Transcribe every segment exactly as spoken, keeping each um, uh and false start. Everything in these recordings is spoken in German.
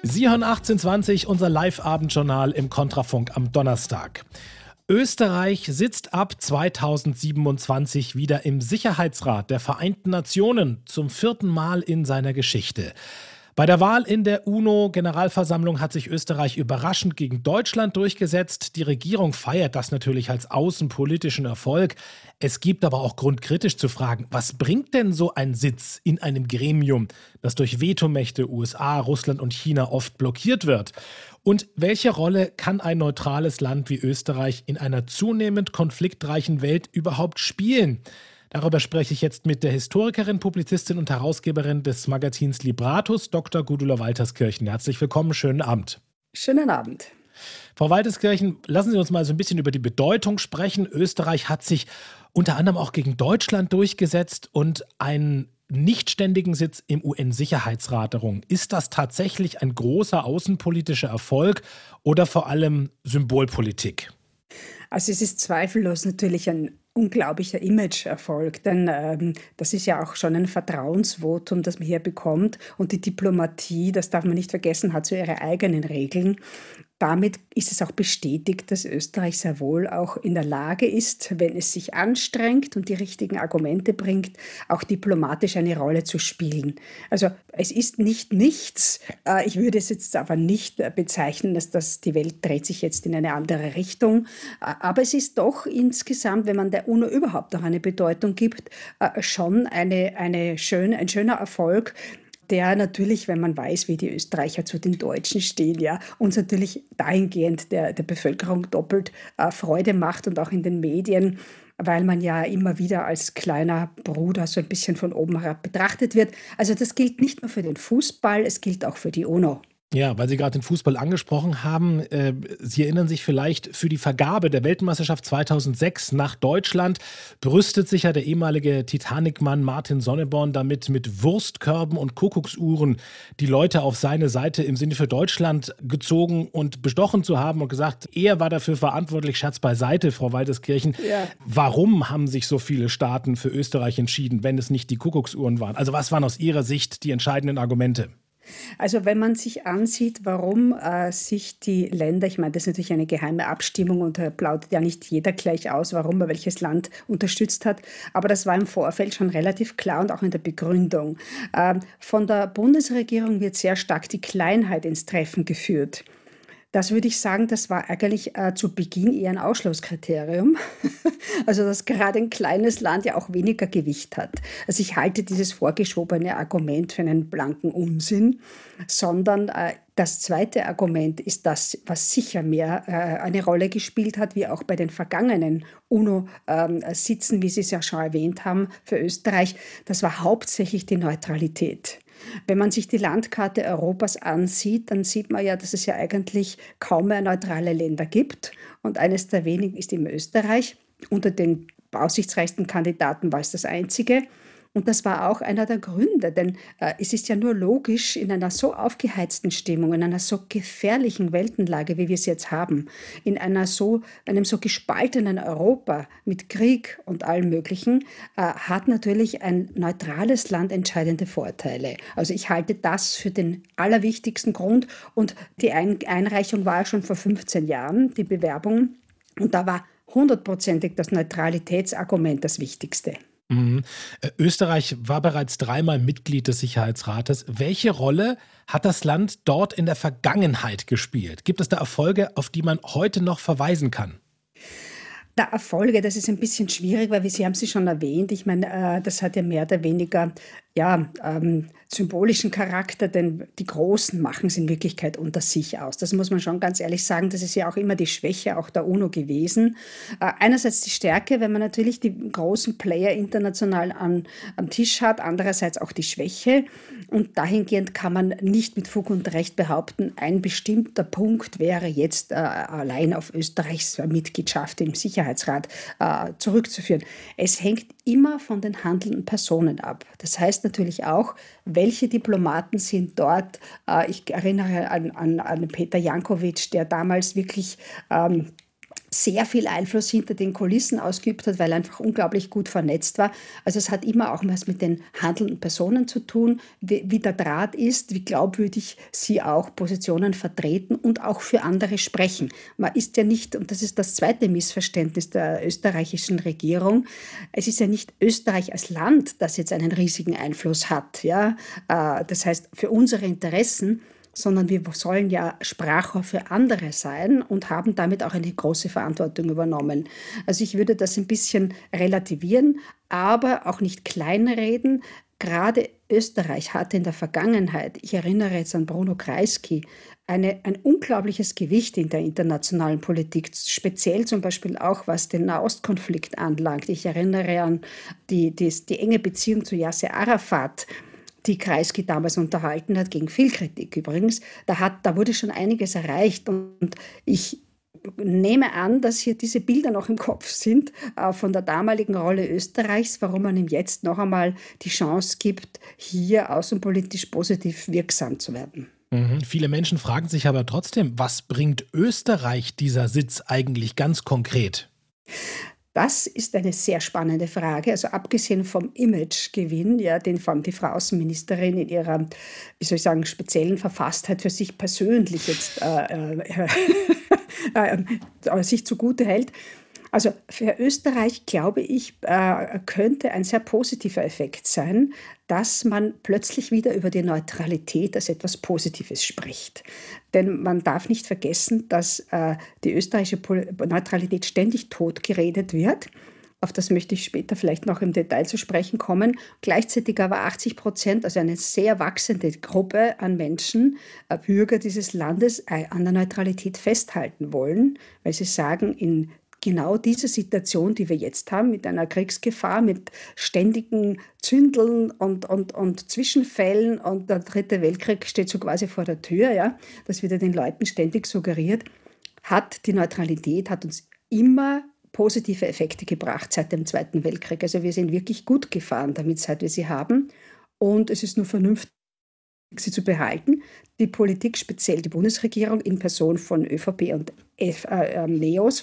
Sie hören achtzehn zwanzig, unser Live-Abendjournal im Kontrafunk am Donnerstag. Österreich sitzt ab zweitausendsiebenundzwanzig wieder im Sicherheitsrat der Vereinten Nationen zum vierten Mal in seiner Geschichte. Bei der Wahl in der UNO-Generalversammlung hat sich Österreich überraschend gegen Deutschland durchgesetzt. Die Regierung feiert das natürlich als außenpolitischen Erfolg. Es gibt aber auch Grund, kritisch zu fragen, was bringt denn so ein Sitz in einem Gremium, das durch Vetomächte U S A, Russland und China oft blockiert wird? Und welche Rolle kann ein neutrales Land wie Österreich in einer zunehmend konfliktreichen Welt überhaupt spielen? Darüber spreche ich jetzt mit der Historikerin, Publizistin und Herausgeberin des Magazins Libratus, Doktor Gudula Walterskirchen. Herzlich willkommen, schönen Abend. Schönen Abend. Frau Walterskirchen, lassen Sie uns mal so ein bisschen über die Bedeutung sprechen. Österreich hat sich unter anderem auch gegen Deutschland durchgesetzt und einen nichtständigen Sitz im U N-Sicherheitsrat errungen. Ist das tatsächlich ein großer außenpolitischer Erfolg oder vor allem Symbolpolitik? Also es ist zweifellos natürlich ein unglaublicher Imageerfolg, denn ähm, das ist ja auch schon ein Vertrauensvotum, das man hier bekommt. Und die Diplomatie, das darf man nicht vergessen, hat so ihre eigenen Regeln. Damit ist es auch bestätigt, dass Österreich sehr wohl auch in der Lage ist, wenn es sich anstrengt und die richtigen Argumente bringt, auch diplomatisch eine Rolle zu spielen. Also es ist nicht nichts. Äh, Ich würde es jetzt aber nicht äh, bezeichnen, dass das, die Welt dreht sich jetzt in eine andere Richtung. Äh, Aber es ist doch insgesamt, wenn man der UNO überhaupt noch eine Bedeutung gibt, äh, schon eine, eine schön, ein schöner Erfolg, der natürlich, wenn man weiß, wie die Österreicher zu den Deutschen stehen, ja, uns natürlich dahingehend der, der Bevölkerung doppelt äh, Freude macht und auch in den Medien, weil man ja immer wieder als kleiner Bruder so ein bisschen von oben herab betrachtet wird. Also das gilt nicht nur für den Fußball, es gilt auch für die UNO. Ja, weil Sie gerade den Fußball angesprochen haben. Äh, Sie erinnern sich vielleicht, für die Vergabe der Weltmeisterschaft zweitausendsechs nach Deutschland brüstet sich ja der ehemalige Titanic-Mann Martin Sonneborn damit, mit Wurstkörben und Kuckucksuhren die Leute auf seine Seite im Sinne für Deutschland gezogen und bestochen zu haben und gesagt, er war dafür verantwortlich. Scherz beiseite, Frau Walterskirchen. Ja. Warum haben sich so viele Staaten für Österreich entschieden, wenn es nicht die Kuckucksuhren waren? Also was waren aus Ihrer Sicht die entscheidenden Argumente? Also wenn man sich ansieht, warum äh, sich die Länder, ich meine, das ist natürlich eine geheime Abstimmung und da plaudert ja nicht jeder gleich aus, warum er welches Land unterstützt hat, aber das war im Vorfeld schon relativ klar und auch in der Begründung. Ähm, von der Bundesregierung wird sehr stark die Kleinheit ins Treffen geführt. Das würde ich sagen, das war eigentlich äh, zu Beginn eher ein Ausschlusskriterium. Also, dass gerade ein kleines Land ja auch weniger Gewicht hat. Also, ich halte dieses vorgeschobene Argument für einen blanken Unsinn, sondern äh, das zweite Argument ist das, was sicher mehr äh, eine Rolle gespielt hat, wie auch bei den vergangenen UNO-Sitzen, wie Sie es ja schon erwähnt haben, für Österreich. Das war hauptsächlich die Neutralität. Wenn man sich die Landkarte Europas ansieht, dann sieht man ja, dass es ja eigentlich kaum mehr neutrale Länder gibt. Und eines der wenigen ist eben Österreich. Unter den aussichtsreichsten Kandidaten war es das einzige. Und das war auch einer der Gründe, denn äh, es ist ja nur logisch, in einer so aufgeheizten Stimmung, in einer so gefährlichen Weltenlage, wie wir es jetzt haben, in einer so, einem so gespaltenen Europa mit Krieg und allem Möglichen, äh, hat natürlich ein neutrales Land entscheidende Vorteile. Also ich halte das für den allerwichtigsten Grund und die Ein- Einreichung war schon vor fünfzehn Jahren, die Bewerbung, und da war hundertprozentig das Neutralitätsargument das Wichtigste. Mhm. Äh, Österreich war bereits dreimal Mitglied des Sicherheitsrates. Welche Rolle hat das Land dort in der Vergangenheit gespielt? Gibt es da Erfolge, auf die man heute noch verweisen kann? Na, Erfolge, das ist ein bisschen schwierig, weil wir, Sie haben sie schon erwähnt. Ich meine, äh, das hat ja mehr oder weniger ja, ähm, symbolischen Charakter, denn die Großen machen es in Wirklichkeit unter sich aus. Das muss man schon ganz ehrlich sagen. Das ist ja auch immer die Schwäche auch der UNO gewesen. Äh, einerseits die Stärke, wenn man natürlich die großen Player international an, am Tisch hat, andererseits auch die Schwäche. Und dahingehend kann man nicht mit Fug und Recht behaupten, ein bestimmter Punkt wäre jetzt äh, allein auf Österreichs Mitgliedschaft im Sicherheitsrat äh, zurückzuführen. Es hängt immer von den handelnden Personen ab. Das heißt natürlich auch, welche Diplomaten sind dort. Äh, ich erinnere an, an, an Peter Jankovic, der damals wirklich ähm, sehr viel Einfluss hinter den Kulissen ausgeübt hat, weil er einfach unglaublich gut vernetzt war. Also es hat immer auch was mit den handelnden Personen zu tun, wie, wie der Draht ist, wie glaubwürdig sie auch Positionen vertreten und auch für andere sprechen. Man ist ja nicht, und das ist das zweite Missverständnis der österreichischen Regierung, es ist ja nicht Österreich als Land, das jetzt einen riesigen Einfluss hat. Ja? Das heißt, für unsere Interessen, sondern wir sollen ja Sprachrohr für andere sein und haben damit auch eine große Verantwortung übernommen. Also ich würde das ein bisschen relativieren, aber auch nicht kleinreden. Gerade Österreich hatte in der Vergangenheit, ich erinnere jetzt an Bruno Kreisky, eine, ein unglaubliches Gewicht in der internationalen Politik, speziell zum Beispiel auch was den Nahostkonflikt anlangt. Ich erinnere an die, die, die enge Beziehung zu Yasser Arafat, die Kreisky damals unterhalten hat, gegen viel Kritik übrigens. Da, hat, da wurde schon einiges erreicht und ich nehme an, dass hier diese Bilder noch im Kopf sind äh, von der damaligen Rolle Österreichs, warum man ihm jetzt noch einmal die Chance gibt, hier außenpolitisch positiv wirksam zu werden. Mhm. Viele Menschen fragen sich aber trotzdem, was bringt Österreich dieser Sitz eigentlich ganz konkret? Das ist eine sehr spannende Frage. Also abgesehen vom Imagegewinn, ja, den vor allem die Frau Außenministerin in ihrer, wie soll ich sagen, speziellen Verfasstheit für sich persönlich jetzt äh, äh, äh, sich zugute hält. Also für Österreich, glaube ich, äh, könnte ein sehr positiver Effekt sein, dass man plötzlich wieder über die Neutralität als etwas Positives spricht. Denn man darf nicht vergessen, dass äh, die österreichische Pol- Neutralität ständig totgeredet wird. Auf das möchte ich später vielleicht noch im Detail zu sprechen kommen. Gleichzeitig aber achtzig Prozent, also eine sehr wachsende Gruppe an Menschen, äh, Bürger dieses Landes, äh, an der Neutralität festhalten wollen, weil sie sagen, in genau diese Situation, die wir jetzt haben, mit einer Kriegsgefahr, mit ständigen Zündeln und, und, und Zwischenfällen und der dritte Weltkrieg steht so quasi vor der Tür, ja, das wird ja den Leuten ständig suggeriert, hat die Neutralität, hat uns immer positive Effekte gebracht seit dem Zweiten Weltkrieg. Also wir sind wirklich gut gefahren damit, seit wir sie haben. Und es ist nur vernünftig, sie zu behalten. Die Politik, speziell die Bundesregierung in Person von ÖVP und F, äh, Neos,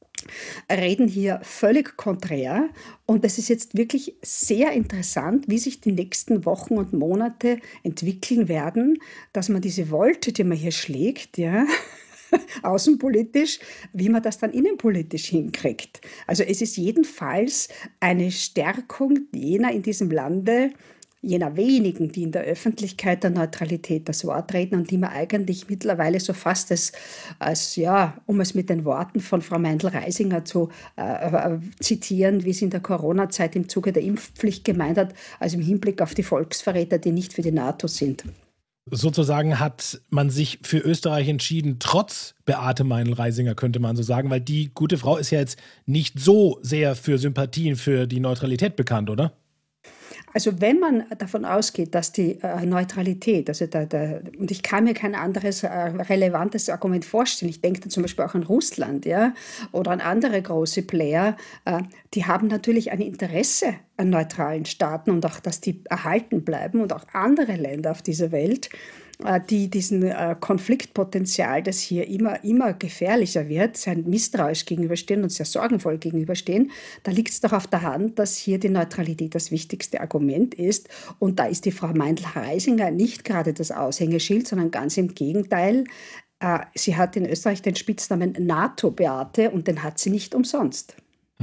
reden hier völlig konträr. Und es ist jetzt wirklich sehr interessant, wie sich die nächsten Wochen und Monate entwickeln werden, dass man diese Wolte, die man hier schlägt, ja, außenpolitisch, wie man das dann innenpolitisch hinkriegt. Also es ist jedenfalls eine Stärkung jener in diesem Lande, jener wenigen, die in der Öffentlichkeit der Neutralität das Wort reden und die man eigentlich mittlerweile so fast als, als ja, um es mit den Worten von Frau Meindl-Reisinger zu äh, zitieren, wie sie in der Corona-Zeit im Zuge der Impfpflicht gemeint hat, also im Hinblick auf die Volksverräter, die nicht für die NATO sind. Sozusagen hat man sich für Österreich entschieden, trotz Beate Meindl-Reisinger, könnte man so sagen, weil die gute Frau ist ja jetzt nicht so sehr für Sympathien für die Neutralität bekannt, oder? Also wenn man davon ausgeht, dass die äh, Neutralität, also der, der, und ich kann mir kein anderes äh, relevantes Argument vorstellen, ich denke da zum Beispiel auch an Russland, ja, oder an andere große Player, äh, die haben natürlich ein Interesse an neutralen Staaten und auch, dass die erhalten bleiben und auch andere Länder auf dieser Welt, äh, die diesen äh, Konfliktpotenzial, das hier immer, immer gefährlicher wird, sehr misstrauisch gegenüberstehen und sehr sorgenvoll gegenüberstehen, da liegt es doch auf der Hand, dass hier die Neutralität das wichtigste Argument ist. Und da ist die Frau Meindl-Reisinger nicht gerade das Aushängeschild, sondern ganz im Gegenteil. Äh, sie hat in Österreich den Spitznamen NATO-Beate und den hat sie nicht umsonst.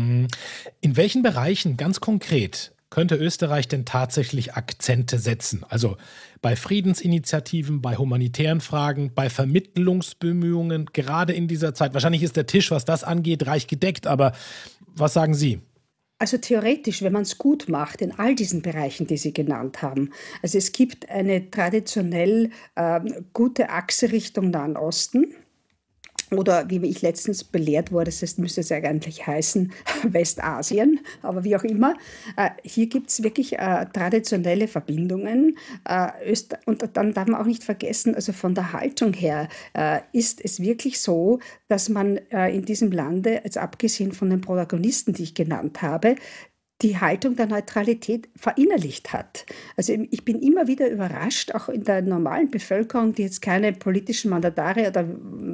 In welchen Bereichen ganz konkret könnte Österreich denn tatsächlich Akzente setzen? Also bei Friedensinitiativen, bei humanitären Fragen, bei Vermittlungsbemühungen, gerade in dieser Zeit. Wahrscheinlich ist der Tisch, was das angeht, reich gedeckt, aber was sagen Sie? Also theoretisch, wenn man es gut macht, in all diesen Bereichen, die Sie genannt haben. Also es gibt eine traditionell ähm, gute Achse Richtung Nahen Osten. Oder wie ich letztens belehrt wurde, das müsste es eigentlich heißen, Westasien, aber wie auch immer. Äh, hier gibt es wirklich äh, traditionelle Verbindungen. Äh, Öst- und dann darf man auch nicht vergessen, also von der Haltung her äh, ist es wirklich so, dass man äh, in diesem Lande, jetzt abgesehen von den Protagonisten, die ich genannt habe, die Haltung der Neutralität verinnerlicht hat. Also ich bin immer wieder überrascht, auch in der normalen Bevölkerung, die jetzt keine politischen Mandatare oder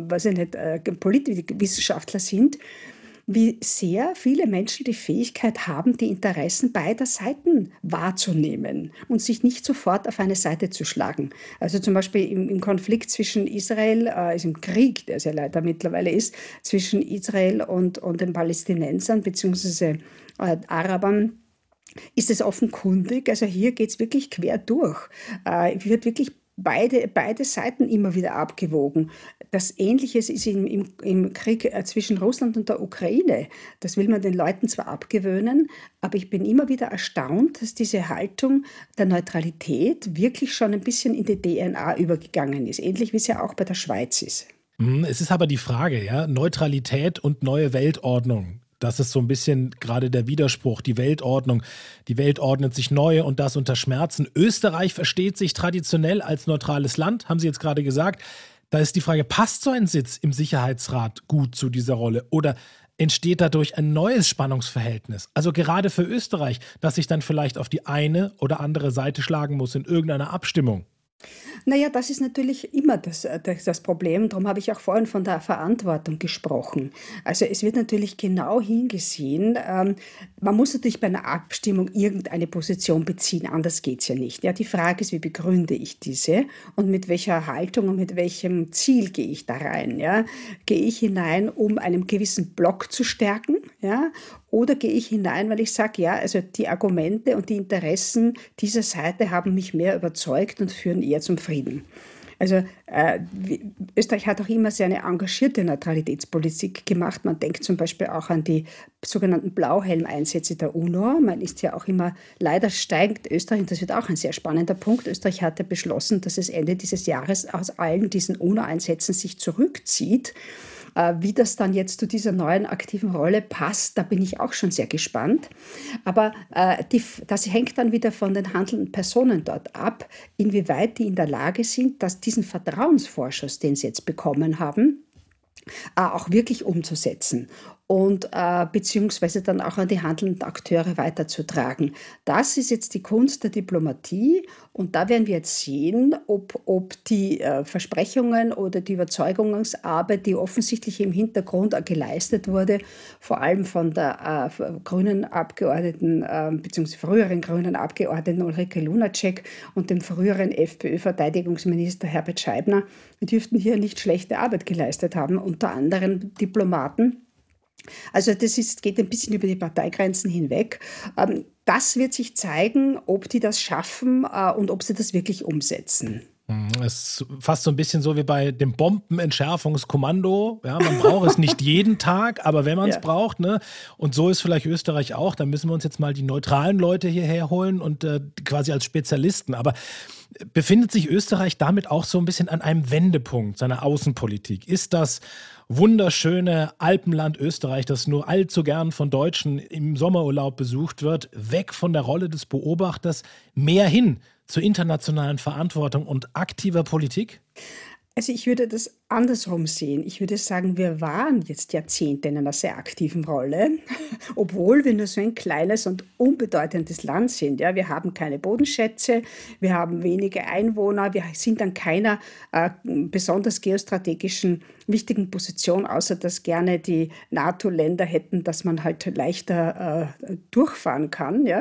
weiß ich nicht, äh, Politikwissenschaftler sind, wie sehr viele Menschen die Fähigkeit haben, die Interessen beider Seiten wahrzunehmen und sich nicht sofort auf eine Seite zu schlagen. Also zum Beispiel im, im Konflikt zwischen Israel, äh, also im Krieg, der es ja leider mittlerweile ist, zwischen Israel und, und den Palästinensern bzw. Äh, Arabern, ist es offenkundig. Also hier geht es wirklich quer durch. Äh, wird wirklich beide, beide Seiten immer wieder abgewogen. Das Ähnliche ist im, im, im Krieg zwischen Russland und der Ukraine. Das will man den Leuten zwar abgewöhnen, aber ich bin immer wieder erstaunt, dass diese Haltung der Neutralität wirklich schon ein bisschen in die D N A übergegangen ist. Ähnlich wie es ja auch bei der Schweiz ist. Es ist aber die Frage, ja, Neutralität und neue Weltordnung. Das ist so ein bisschen gerade der Widerspruch, die Weltordnung. Die Welt ordnet sich neu und das unter Schmerzen. Österreich versteht sich traditionell als neutrales Land, haben Sie jetzt gerade gesagt. Da ist die Frage, passt so ein Sitz im Sicherheitsrat gut zu dieser Rolle oder entsteht dadurch ein neues Spannungsverhältnis? Also gerade für Österreich, das sich dann vielleicht auf die eine oder andere Seite schlagen muss in irgendeiner Abstimmung. Naja, das ist natürlich immer das, äh, das das Problem. Darum habe ich auch vorhin von der Verantwortung gesprochen. Also es wird natürlich genau hingesehen. Ähm, man muss natürlich bei einer Abstimmung irgendeine Position beziehen, anders geht es ja nicht. Ja, die Frage ist, wie begründe ich diese und mit welcher Haltung und mit welchem Ziel gehe ich da rein? Ja? Gehe ich hinein, um einen gewissen Block zu stärken? Ja? Oder gehe ich hinein, weil ich sage, ja, also die Argumente und die Interessen dieser Seite haben mich mehr überzeugt und führen eher zum Frieden. Also äh, wie- Österreich hat auch immer sehr eine engagierte Neutralitätspolitik gemacht. Man denkt zum Beispiel auch an die sogenannten Blauhelmeinsätze der UNO. Man ist ja auch immer, leider steigt Österreich, und das wird auch ein sehr spannender Punkt, Österreich hatte beschlossen, dass es Ende dieses Jahres aus allen diesen UNO-Einsätzen sich zurückzieht. Äh, Wie das dann jetzt zu dieser neuen aktiven Rolle passt, da bin ich auch schon sehr gespannt. Aber äh, die, das hängt dann wieder von den handelnden Personen dort ab, inwieweit die in der Lage sind, dass diesen Vertrauensvorschuss, den sie jetzt bekommen haben, äh, auch wirklich umzusetzen und äh, beziehungsweise dann auch an die handelnden Akteure weiterzutragen. Das ist jetzt die Kunst der Diplomatie und da werden wir jetzt sehen, ob, ob die äh, Versprechungen oder die Überzeugungsarbeit, die offensichtlich im Hintergrund äh, geleistet wurde, vor allem von der äh, grünen Abgeordneten, äh, beziehungsweise früheren grünen Abgeordneten Ulrike Lunacek und dem früheren FPÖ-Verteidigungsminister Herbert Scheibner, die dürften hier nicht schlechte Arbeit geleistet haben, unter anderem Diplomaten. Also das ist, geht ein bisschen über die Parteigrenzen hinweg. Ähm, Das wird sich zeigen, ob die das schaffen äh, und ob sie das wirklich umsetzen. Hm, Es ist fast so ein bisschen so wie bei dem Bombenentschärfungskommando. Ja, man braucht es nicht jeden Tag, aber wenn man es Ja. braucht, ne? Und so ist vielleicht Österreich auch. Da müssen wir uns jetzt mal die neutralen Leute hierher holen und äh, quasi als Spezialisten. Aber befindet sich Österreich damit auch so ein bisschen an einem Wendepunkt seiner Außenpolitik? Ist das wunderschöne Alpenland Österreich, das nur allzu gern von Deutschen im Sommerurlaub besucht wird, weg von der Rolle des Beobachters, mehr hin zur internationalen Verantwortung und aktiver Politik? Also ich würde das andersrum sehen. Ich würde sagen, wir waren jetzt Jahrzehnte in einer sehr aktiven Rolle, obwohl wir nur so ein kleines und unbedeutendes Land sind. Ja, wir haben keine Bodenschätze, wir haben wenige Einwohner, wir sind an keiner äh, besonders geostrategischen wichtigen Position, außer dass gerne die NATO-Länder hätten, dass man halt leichter äh, durchfahren kann. Ja?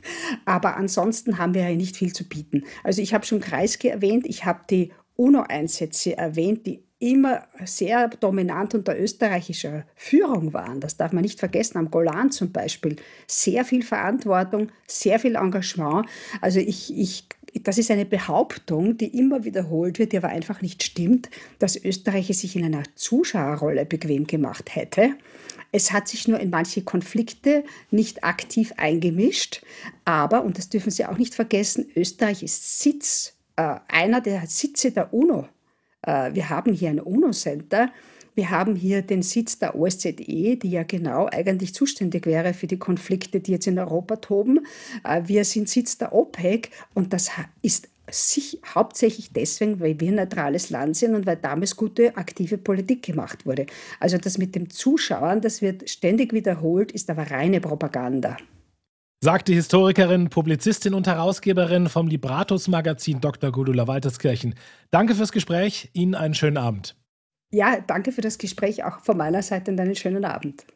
Aber ansonsten haben wir ja nicht viel zu bieten. Also ich habe schon Kreisky erwähnt, ich habe die UNO-Einsätze erwähnt, die immer sehr dominant unter österreichischer Führung waren. Das darf man nicht vergessen. Am Golan zum Beispiel sehr viel Verantwortung, sehr viel Engagement. Also ich, ich, das ist eine Behauptung, die immer wiederholt wird, die aber einfach nicht stimmt, dass Österreich es sich in einer Zuschauerrolle bequem gemacht hätte. Es hat sich nur in manche Konflikte nicht aktiv eingemischt. Aber, und das dürfen Sie auch nicht vergessen, Österreich ist Sitz äh, einer der Sitze der UNO. Äh, wir haben hier ein UNO-Center. Wir haben hier den Sitz der O S Z E, die ja genau eigentlich zuständig wäre für die Konflikte, die jetzt in Europa toben. Äh, wir sind Sitz der OPEC und das ha- ist sich hauptsächlich deswegen, weil wir ein neutrales Land sind und weil damals gute aktive Politik gemacht wurde. Also das mit dem Zuschauen, das wird ständig wiederholt, ist aber reine Propaganda. Sagt die Historikerin, Publizistin und Herausgeberin vom Libratus-Magazin Doktor Gudula Walterskirchen. Danke fürs Gespräch, Ihnen einen schönen Abend. Ja, danke für das Gespräch, auch von meiner Seite und einen schönen Abend.